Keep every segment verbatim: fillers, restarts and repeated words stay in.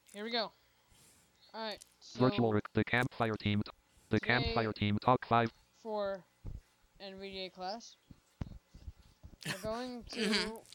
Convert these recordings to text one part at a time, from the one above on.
Here we go. Alright, Virtual so rec- the campfire team. The today campfire team talk five. for NVDA class, we're going Mhm. to.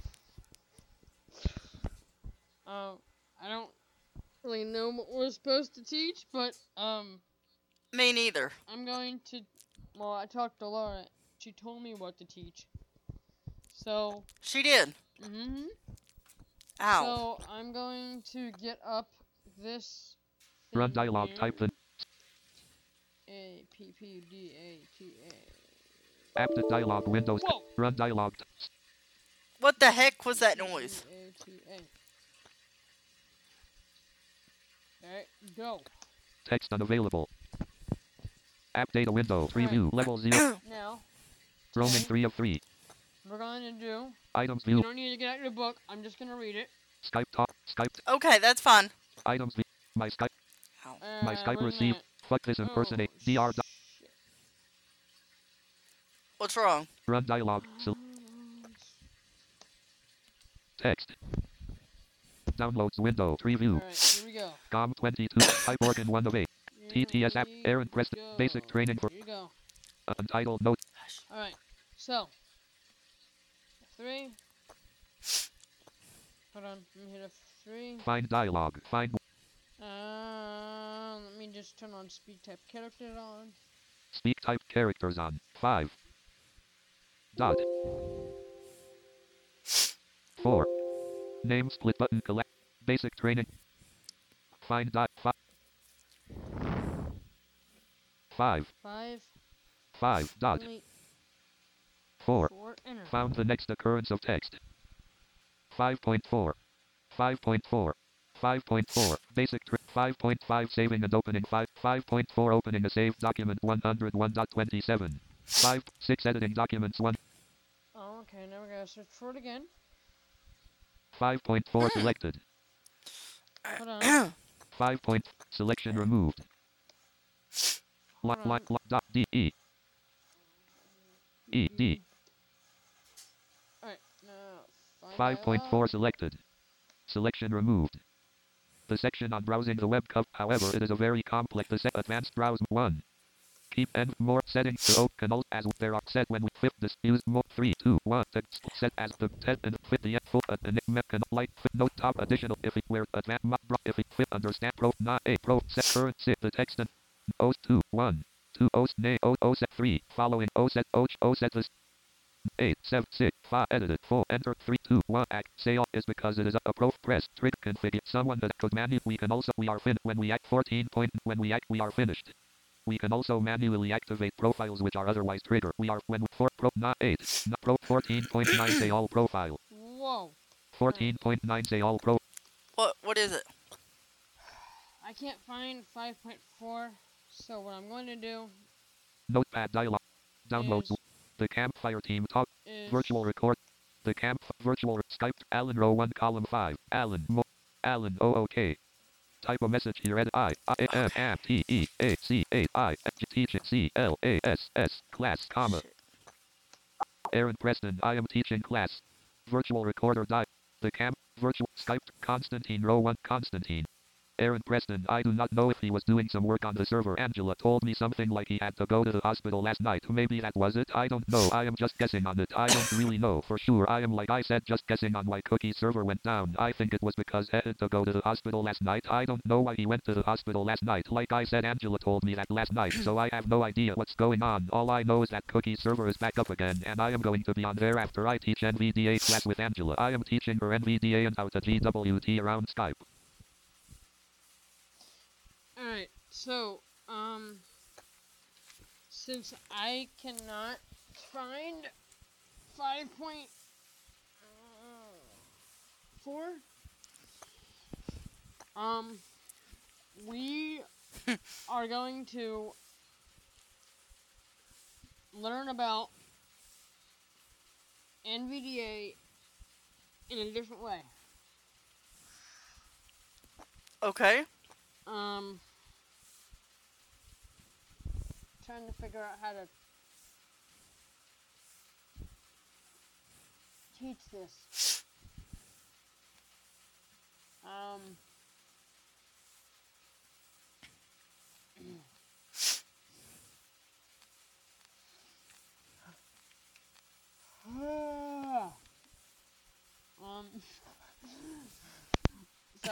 Um, I don't really know what we're supposed to teach, but um, Me neither. I'm going to. Well, I talked to Laura. She told me what to teach. So, She did. mm-hmm. Ow. So I'm going to get up this Run thing dialogue. here. Type the A P P D A T app the dialogue A. windows. Whoa! Run dialogue. What the heck was that noise? P P D A T A. Alright, go. Text unavailable. App data window. Preview. Alright. Level zero. Now, Roaming today, three of three. we're going to do. Items You view. don't need to get out your book. I'm just going to read it. Skype talk. Skype. Okay, that's fine. Items view. My Skype. Ow. Uh, My Skype where's received. that? Fuck this Oh, impersonate. Dr. shit. What's wrong? Run dialogue. Select text. Downloads window. Preview. Alright, here we go. G O M twenty-two. Type organ one of eight. T T S app. Here Aaron we Preston. go. Basic training for Here you go. uh, untitled note. Hush. Alright, so. Three. Hold on, let me hit a three. Find dialogue. Find Uh, let me just turn on speed type character on. speak type characters on. Five. Dot. Four. Name split button collect. Basic training. Find dot. Fi- five. Five. Five. Dot. Delete. Four. Four. Enter. Found the next occurrence of text. five point four. five point four. five point four. Basic tri- five point five saving and opening five. five point four opening a saved document one oh one dot twenty-seven. five. six editing documents one. Oh, okay, now we gotta search for it again. five point four selected. Hold on. five point selection removed. Hold Lock, lock, on. lock, dot, D, E. E, D. Alright, now. five point four selected. Selection removed. The section on browsing the web cup, however, it is a very complex the set advanced browse one. Keep and more settings to open can also as there are set when we fit this use more three two one text set as the set and fit the full and can light fit note top additional if it were advanced if it fit understand pro not a pro set current set the text and O two one two O name O O set three following O set O O set this eight seven six five edited four enter three two one act say all is because it is a, a pro press trick configure someone that could manually we can also we are fin when we act fourteen point when we act we are finished. We can also manually activate profiles which are otherwise triggered. We are when for pro not eight not pro fourteen point nine say all profile. Whoa. fourteen point nine say all pro. What? What is it? I can't find five point four, so what I'm going to do Notepad dialog. Downloads. is, The campfire team talk. is Virtual record. The camp virtual Skype. Alan row one column five. Alan Mo. Alan O O K. Type a message here at I I M M T E A C A I teaching C L A S S class comma. Shit. Aaron Preston I am teaching class. Virtual recorder die. The camp virtual Skype Constantine row one Constantine. Aaron Preston I do not know if he was doing some work on the server. Angela told me something like he had to go to the hospital last night. Maybe that was it. I don't know. I am just guessing on it. I don't really know for sure. I am like I said just guessing on why Cookie's server went down. I think it was because he had to go to the hospital last night. I don't know why he went to the hospital last night. Like I said Angela told me that last night. So I have no idea what's going on. All I know is that Cookie's server is back up again and I am going to be on there after I teach N V D A class with Angela. I am teaching her N V D A and how to G W T around Skype. alright, so, um, since I cannot find five point four, um, we are going to learn about N V D A in a different way. Okay. Um, trying to figure out how to teach this. Um,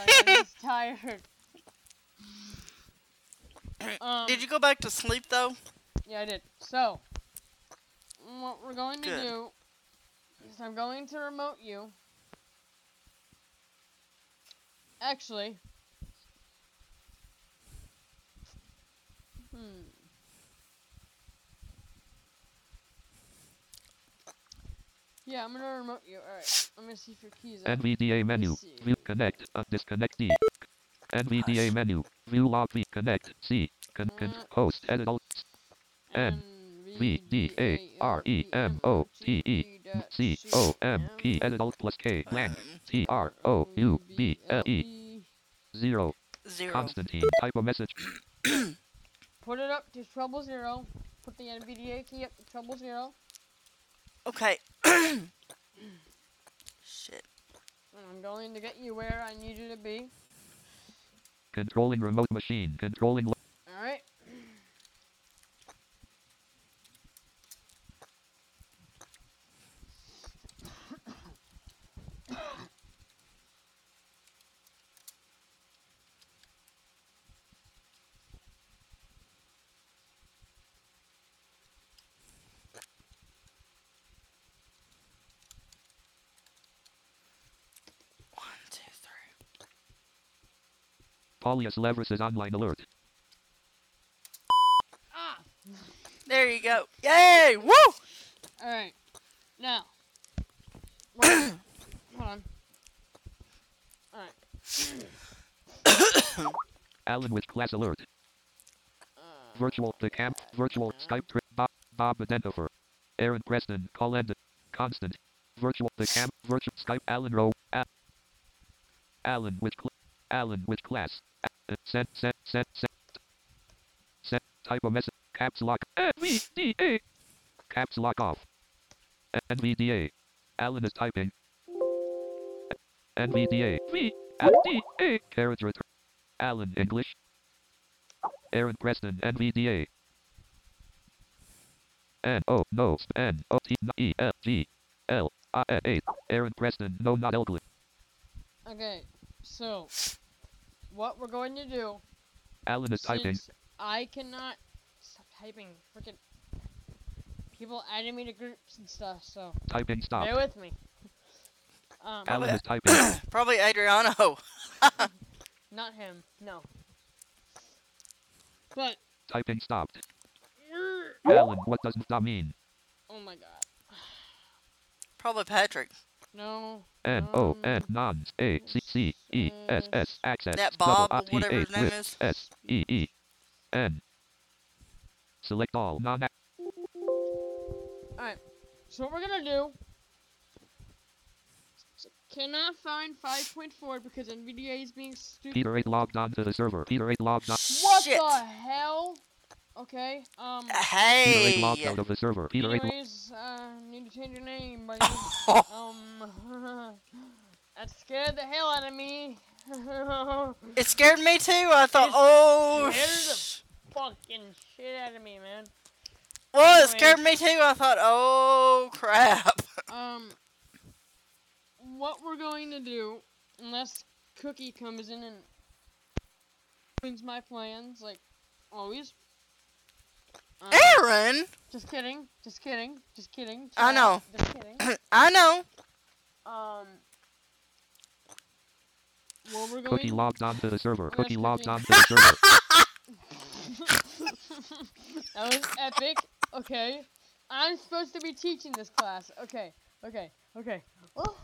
sorry, I'm just tired. Um, Did you go back to sleep though? Yeah, I did. So, what we're going to Good. do is I'm going to remote you. Actually, hmm. Yeah, I'm gonna remote you. Alright, let me see if your keys N up. V D A menu. Let's see. View connect. Uh, disconnect D. N V D A Hush. menu. View log V. Connect. C. Con, con, Uh, host. Edit alt. N. V D A R E M O T E C O M P. Edit alt plus K. Blank. Um, T R O U B L E. Zero. zero. Constantine. Type a message. Put it up to treble zero. Put the N V D A key up to treble zero. Okay. Shit. And I'm going to get you where I need you to be. Controlling remote machine. Controlling. Lo- Alright. One, two, three. Paulius Leverus's online alert. Ah! There you go. Yay! Woo! Alright. Now. we're gonna- Hold on. Alright. Alan with class alert. Uh, Virtual. The camp. Virtual. Skype. Tri- Bob. Bob Identifer. Aaron Preston. Call end. Constant. Virtual. The camp. Virtual. Skype. Alan Rowe. A- Alan with. Cl- Alan with class. A- send. Send. Send. Send. Send. Type a message. Caps lock. N V D A. Caps lock off. N V D A. Alan is typing. N V D A. V. N D A. Carriage return. Alan English. Aaron Preston. N V D A. N O no sp- N O T E L G L I N A. Aaron Preston. No, not Elglin. okay. So, what we're going to do. Alan is typing. Since I cannot stop typing. Freaking people adding me to groups and stuff, so Typing stop. bear with me. Um, Alan is typing. Probably Adriano. not him. No. But Typing stopped. Alan, what does that mean? oh my god. Probably Patrick. No. N O N um, nons A C C E S S access. That double Bob, I T whatever A his name with is. S E E N. Select all non. Alright. So what we're gonna do. So cannot find five point four because N V D A is being stupid. Peter eight logged on to the server. Peter eight logged on. What Shit. the hell? Okay. Um. Peter eight logged Hey. out of the server. Peter eight. Lo- Anyways, uh, need to change your name, buddy. Oh, um. That scared the hell out of me. it scared me too. I thought, It oh. scared the sh- fucking shit out of me, man. Well, it scared me too. I thought, oh crap. Um, what we're going to do, unless Cookie comes in and ruins my plans, like always. Um, Aaron. Just kidding. Just kidding. Just kidding. I Chill know. out, Just kidding. I know. Um. What we're going. Cookie logged on to the server. Where's Cookie logged Cookie? on to the server. That was epic. Okay. I'm supposed to be teaching this class. Okay. Okay. Okay. Oh.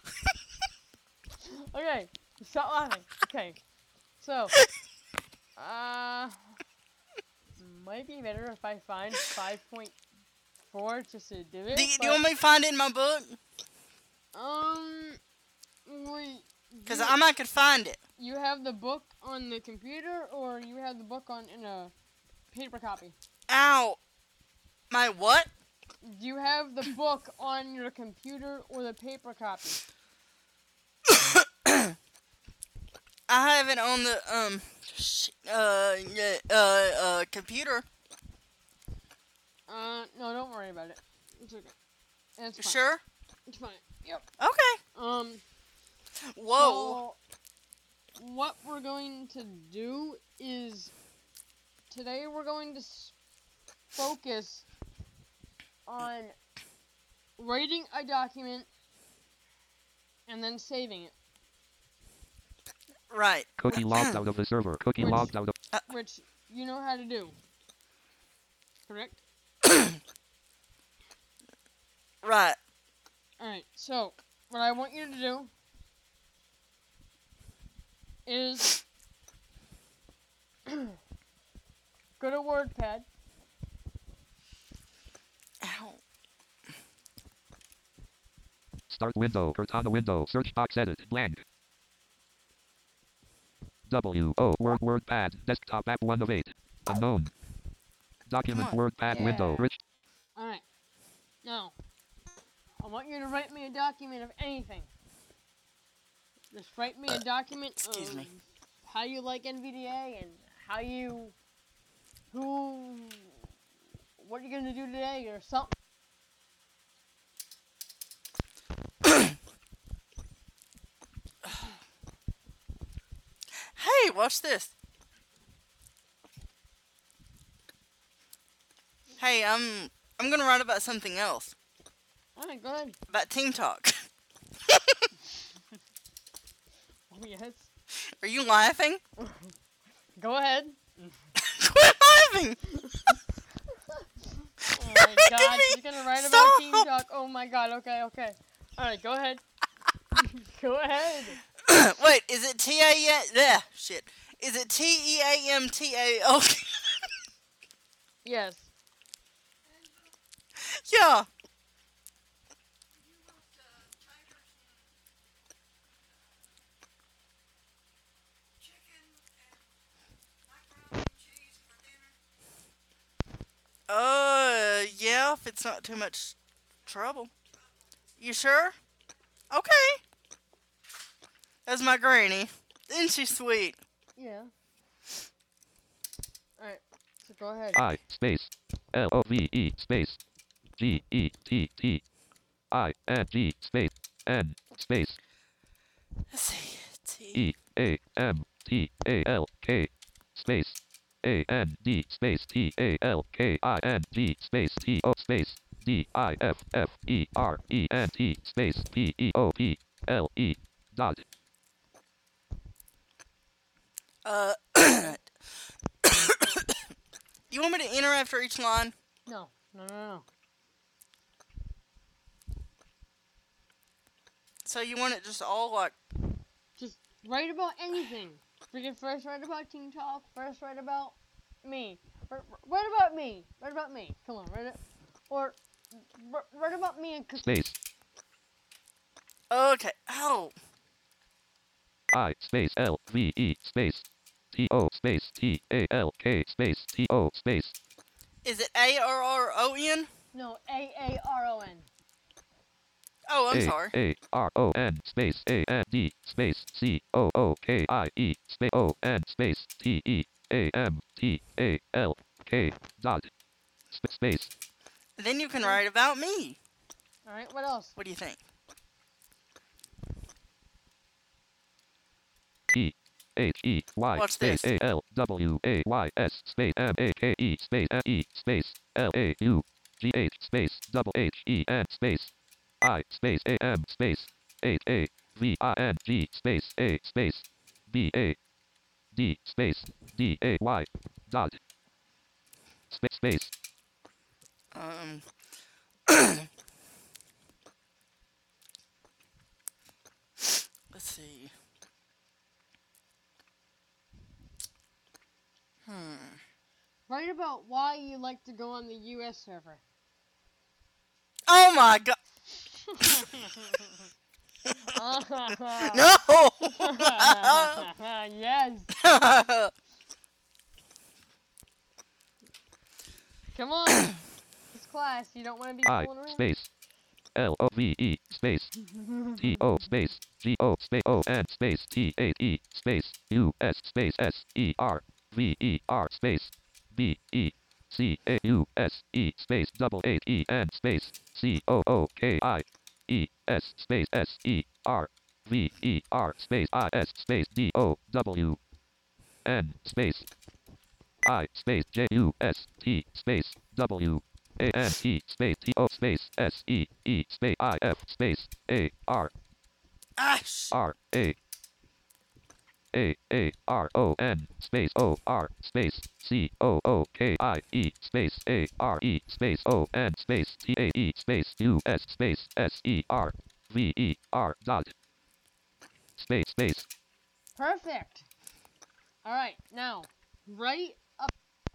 Okay. Stop laughing. Okay. So. Uh. Might be better if I find five point four just to do it. Do, you- do but, you want me to find it in my book? Um. Wait. Because you- I might could find it. You have the book on the computer, or you have the book on in a paper copy? Ow. My what? Do you have the book on your computer or the paper copy? I have it on the um, sh- uh, yeah, uh, uh, computer. Uh, no, don't worry about it. It's okay. It's You fine. sure? It's fine. Yep. Okay. Um. Whoa. So, what we're going to do is today we're going to s- focus on writing a document and then saving it, Right. Cookie logged out of the server. Cookie Which- logged out of. which you know how to do. Correct? Right. Alright, so what I want you to do is go to WordPad. Ow. Start window. Cortana window. Search box edit. Blank. W O Word WordPad. Desktop app one of eight. Unknown. Document Come on. WordPad window. Yeah. Rich. Alright. Now, I want you to write me a document of anything. Just write me a document excuse of me. how you like N V D A and how you, who, what are you gonna do today or something. Hey, watch this. Hey, I'm I'm gonna write about something else. Alright, go ahead. About Team Talk. Oh, yes. Are you laughing? Go ahead. Quit laughing! Oh my making god, me she's gonna write about stop. Team Talk. Oh my god, okay, okay. Alright, go ahead. Go ahead. Wait, is it T A E? Yeah, shit. Is it T E A M T A O? Yes. Yeah. Uh, yeah, if it's not too much trouble. You sure? Okay. That's my granny. Isn't she sweet? Yeah. Alright, so go ahead. I space L O V E space G E T T I N G space N space Let's see. T. E A M T A L K space A N D space T A L K I N G space T O space D I F F E R E N T space P E O P L E dot. Uh. You want me to enter after each line? No, no, no, no. So you want it just all like. Just write about anything. Freaking first write about Team Talk. First write about me. R- write about me. Write about me. Come on, write it. Or r- write about me and Cookie. Space Okay. Oh. I space L V E space T O space T A L K space T O space Is it A R R O N? No, A A R O N. Oh, I'm A sorry. A R O N space A N D space C O O K I E space O N space T E A M T A L K dot sp- space Then you can write about me. Alright, what else? What do you think? T H E Y What's space this? A L W A Y S space M A K E space M E space L A U G H space double H E N space I space A M space H A V I N G space A space B A D space D A Y dot space space Um. Let's see. Hmm. Write about why you like to go on the U S server. Oh my god. No. Yes. Come on. It's class. You don't want to be I fooling around. space L O V E space T O space G O space O N space T H E space U S space S E R V E R space B E C A U S E space double H E N space C O O K I E S space S E R V E R space I S space D O W N space I space J U S T space W A N T space T O space S E E space I F space A R Ash. R A A A R O N space O R space C O O K I E space A R E space O N space T A E space U S space S E R V E R dot space space. Perfect. All right, now right up.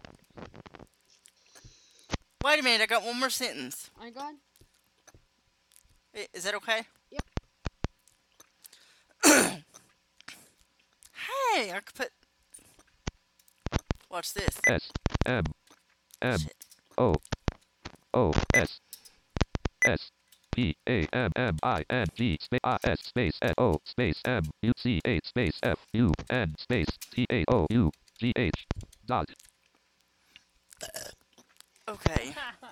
Wait a minute, I got one more sentence. My God. I- Is that okay? Yep. Hey, I could put. Watch this. S M M Shit. O O S S P A M M I N G space I S space F O space M U C H space F U N space T A O U G H dot. Okay.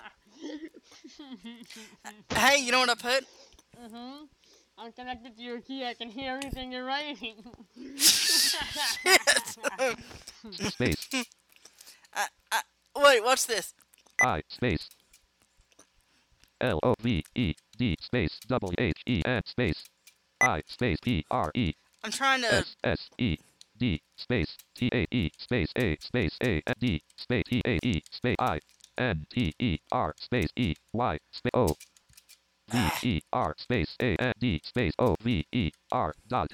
Hey, you know what I put? Mhm. I'm connected to your key. I can hear everything you're writing. Space I, I, wait, watch this. I space L O V E D space W H E N space I space P R E I'm trying to. S S E D space T A E space A space A N D space T A E space I N T E R space E Y space O V E R space A N D space O V E R dot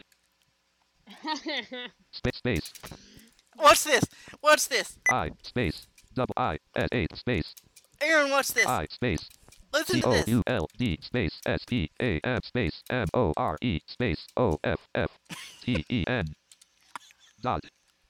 space space Watch this. Watch this. I space double I S H space Aaron, watch this. I space Listen C to O this. U L D space S P A M space M O R E space O F F T E N dot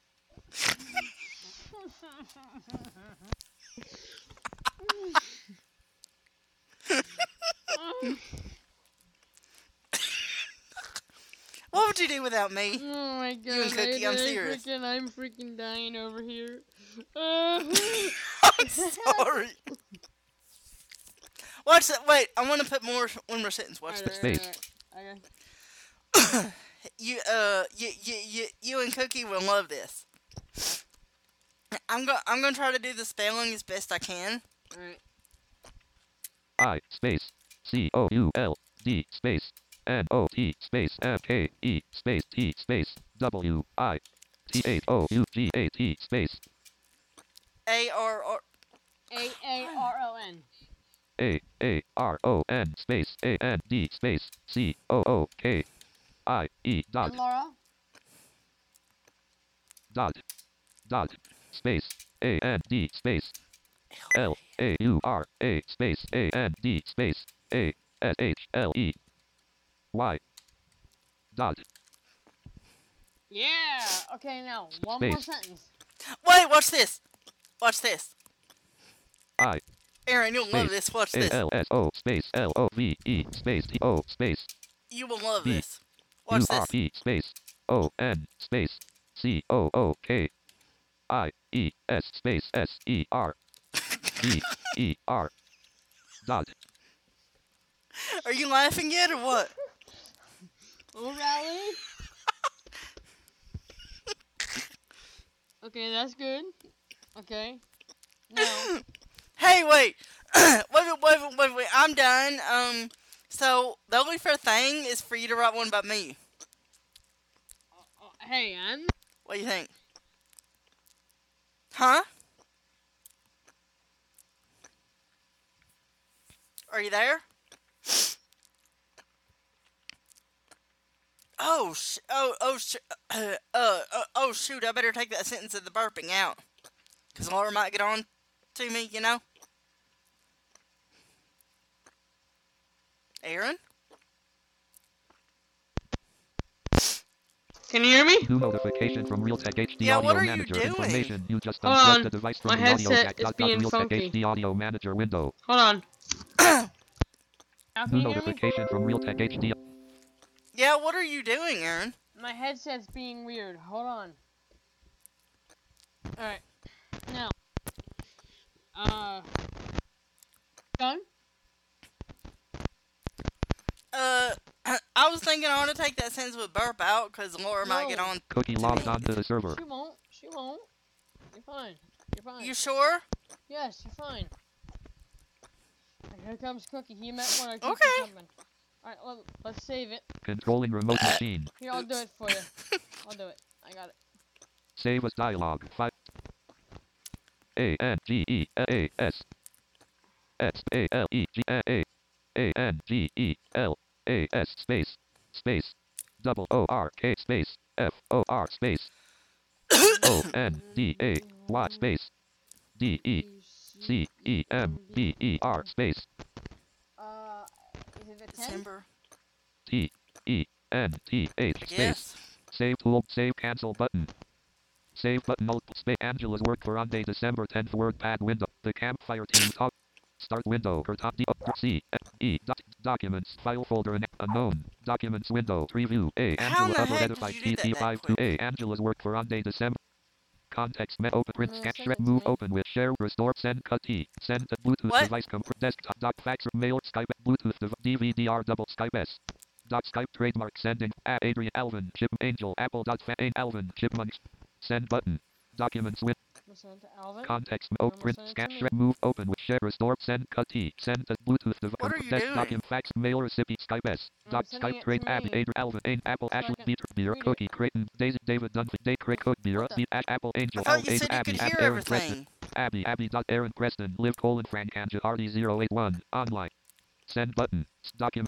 What would you do without me? Oh my God! and Cookie, I, I'm I serious. Freaking, I'm freaking dying over here. Uh, I'm sorry. Watch that. Wait, I want to put more. One more sentence. Watch alright, this. Space. alright, alright. Okay. You, uh, you, you, you, you and Cookie will love this. I'm go. I'm gonna try to do the spelling as best I can. Alright. I space C O U L D space N O T space M K E space T space W I T H O U G A T space A R R. A A R O N. A A R O N space A N D space C O O K I E dot And Laura. dot dot space A N D space L A U R A space A N D space A S H L E Y dot Yeah. Okay. Now one more Space. sentence. Wait, watch this. Watch this. I Aaron, you'll love Space. this. Watch A this. L S O space L O V E space T O space You will love B. this. Watch U R this. P space O N space C O O K I E S space S E R V E R dot Are you laughing yet or what? Oh, rally. Okay, that's good. Okay. Now. Hey, wait. wait, wait, wait, wait, wait, wait. I'm done. Um, so the only fair thing is for you to write one about me. Uh, hey, and What do you think? Huh? Are you there? Oh, sh- oh, oh, sh- uh, uh, uh, oh, shoot! I better take that sentence of the burping out, cause Laura might get on to me, you know. Aaron? can you hear me? New notification from Realtek H D Yeah, Audio what are you Manager. doing? Information you just Hold unplugged on. the device from My the audio headset jack. is Dot, dot, being Realtek funky. H D Audio Manager window. Hold on. Now can New you hear me? notification from Realtek H D. Yeah, what are you doing, Aaron? My headset's being weird. Hold on. Alright. Now. Uh. Done? Uh, I was thinking I want to take that sentence with burp out because Laura might get No. on. Cookie logs onto the server. She won't. She won't. You're fine. You're fine. You sure? Yes, you're fine. And here comes Cookie. He meant what I keep Okay. coming. Alright, let, let's save it. Controlling remote machine. Here, I'll do it for you. I'll do it. I got it. Save as dialog. Five. A N G E A S S A L E G A A A N G E L A S space space double O R K space F O R space O N D A Y space D E C E M B E R space Uh, is it the tenth? December. T E N T H I space. guess. Save tool. Save cancel button. Save button. Alt space. Angela's work for on day December tenth. WordPad window. The campfire team talk. Start window. Her top D C E doc, documents file folder and unknown documents window preview. A How in Angela the upload heck edified did you do T T that that five to quick? A Angela's work for on day December. Context met open print No, sketch send shred it to move me. open with share restore send cut T send to Bluetooth What? device comp desktop doc fax mail Skype Bluetooth dev- D V D R double Skype S dot Skype trademark sending a Adrian Alvin Chip Angel Apple dot fa Alvin Chipmunks send button documents with Listen to Alvin. context I'm open gonna print send it sketch to shred me. move open with share restore send cut T send to Bluetooth device What are you desktop doing? fax mail recipient Skype S I'm dot sending Skype it trade to Abby me. Adrian Alvin Ain Apple So I Ashley can Beater Beer read it. Cookie Creighton Daisy David Dunphy Day Craig Cook Beer What the- Beat Apple I Angel thought Al you said you Abby could Ab hear Aaron Preston everything. Abby, Abby. Dot Aaron Preston, Live colon Frank Anja Hardy zero eight one online. Send button. Document.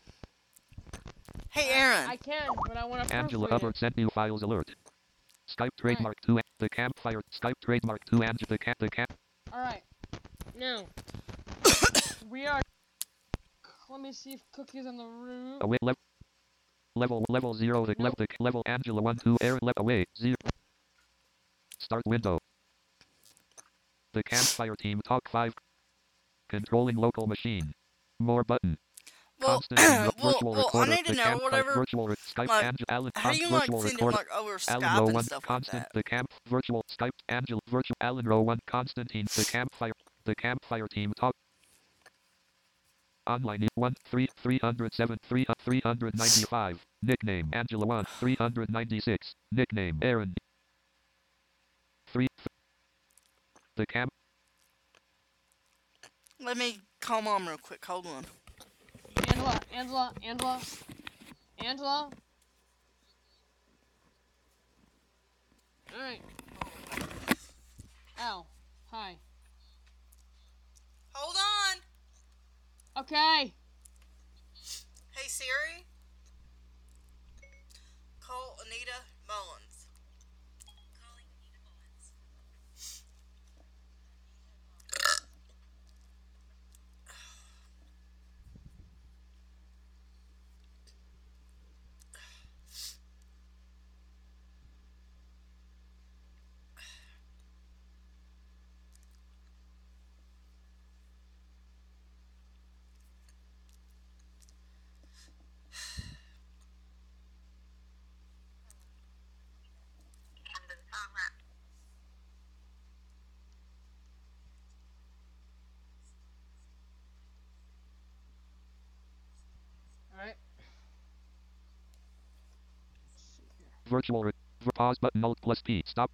Hey, I- Aaron. I can, but I want to Angela proofread Hubbard it. sent new files alert. Skype trademark two. The campfire. Skype trademark two. Angela. The camp. The camp. Alright. Now. we are... Let me see if Cookie's on the roof. Away level. Level level zero. The level the level Angela one two. Aaron left away zero. Start window. The campfire team talk five. Controlling local machine. More button. Well, Constant and well, virtual well, I recorder. need to The know campfire whatever. virtual re- Skype like, Angela Allen How do con- you like virtual send it recorder. like over Alan Skype row and one stuff like constant that? the camp virtual Skype Angela virtual Alan row one Constantine the campfire the campfire team talk online i- one three three hundred seven three three hundred ninety five nickname Angela one three hundred ninety six nickname Aaron three th- the camp Let me call mom real quick. Hold on. Angela, Angela, Angela. Angela. Alright. Ow. Hi. Hold on. Okay. Hey Siri. Call Anita Mullins. Calling Anita Mullins. Alright. virtual re- v- pause button alt plus P stop